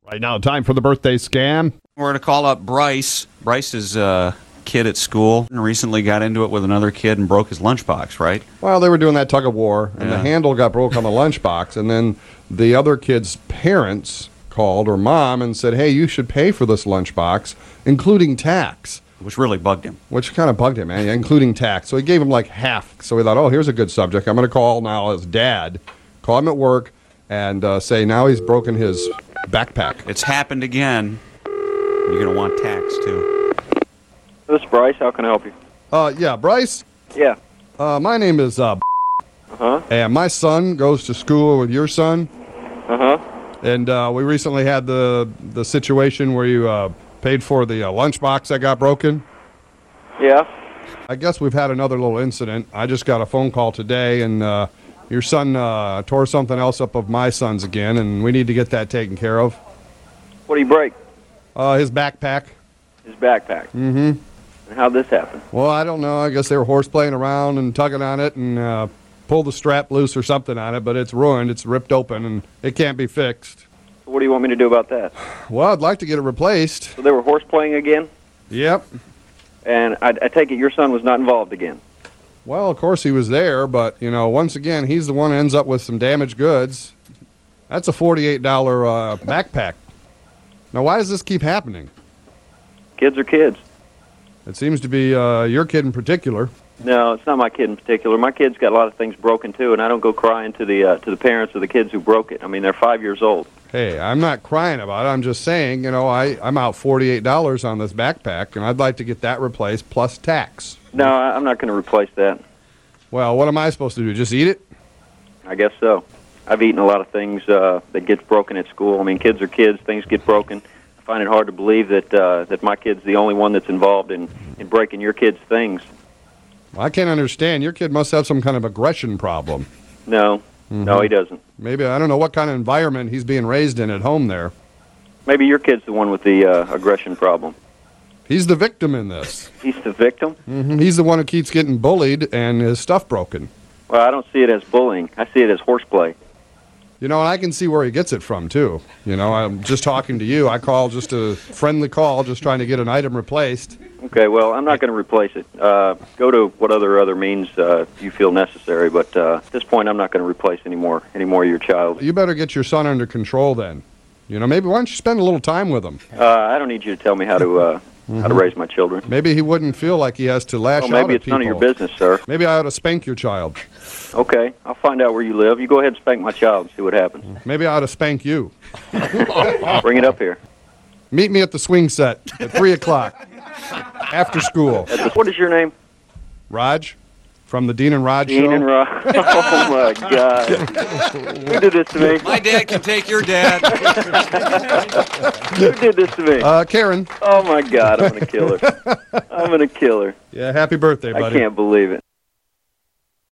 Right now, time for the birthday scam. We're going to call up Bryce. Bryce is a kid at school and recently got into it with another kid and broke his lunchbox, right? Well, they were doing that tug of war, and the handle got broke on the lunchbox, and then the other kid's parents called, or mom, and said, hey, you should pay for this lunchbox, including tax. Which really bugged him. Which kind of bugged him, man, including tax. So he gave him like half. So we thought, oh, here's a good subject. I'm going to call now his dad, call him at work, and say now he's broken his backpack. It's happened again. You're going to want tax, too. This is Bryce. How can I help you? Yeah, Bryce? Yeah. My name is Uh-huh. and my son goes to school with your son. Uh-huh. And we recently had the situation where you paid for the lunchbox that got broken. Yeah. I guess we've had another little incident. I just got a phone call today, and your son tore something else up of my son's again, and we need to get that taken care of. What do you break? His backpack. His backpack. Mm-hmm. And how'd this happen? Well, I don't know. I guess they were horseplaying around and tugging on it and pulled the strap loose or something on it, but it's ruined. It's ripped open, and it can't be fixed. So what do you want me to do about that? Well, I'd like to get it replaced. So they were horseplaying again? Yep. And I take it your son was not involved again? Well, of course he was there, but, you know, once again, he's the one who ends up with some damaged goods. That's a $48 backpack. Now, why does this keep happening? Kids are kids. It seems to be your kid in particular. No, it's not my kid in particular. My kid's got a lot of things broken, too, and I don't go crying to the parents of the kids who broke it. I mean, they're 5 years old. Hey, I'm not crying about it. I'm just saying, you know, I'm out $48 on this backpack, and I'd like to get that replaced plus tax. No, I'm not going to replace that. Well, what am I supposed to do? Just eat it? I guess so. I've eaten a lot of things that gets broken at school. I mean, kids are kids. Things get broken. I find it hard to believe that my kid's the only one that's involved in breaking your kid's things. Well, I can't understand. Your kid must have some kind of aggression problem. No. Mm-hmm. No, he doesn't. Maybe, I don't know what kind of environment he's being raised in at home there. Maybe your kid's the one with the aggression problem. He's the victim in this. He's the victim? Mm-hmm. He's the one who keeps getting bullied and his stuff broken. Well, I don't see it as bullying. I see it as horseplay. You know, and I can see where he gets it from, too. You know, I'm just talking to you. I call just a friendly call, just trying to get an item replaced. Okay, well, I'm not going to replace it. Go to what other means you feel necessary, but at this point, I'm not going to replace any more of your child. You better get your son under control then. You know, maybe why don't you spend a little time with him? I don't need you to tell me how to raise my children. Maybe he wouldn't feel like he has to lash out at people. Maybe it's none of your business, sir. Maybe I ought to spank your child. Okay, I'll find out where you live. You go ahead and spank my child and see what happens. Maybe I ought to spank you. Bring it up here. Meet me at the swing set at 3 o'clock after school. What is your name? Raj, from the Dean and Raj Dean show. and Raj. Oh, my God. Who did this to me? My dad can take your dad. Who did this to me? Karen. Oh, my God, I'm going to kill her. I'm going to kill her. Yeah, happy birthday, buddy. I can't believe it.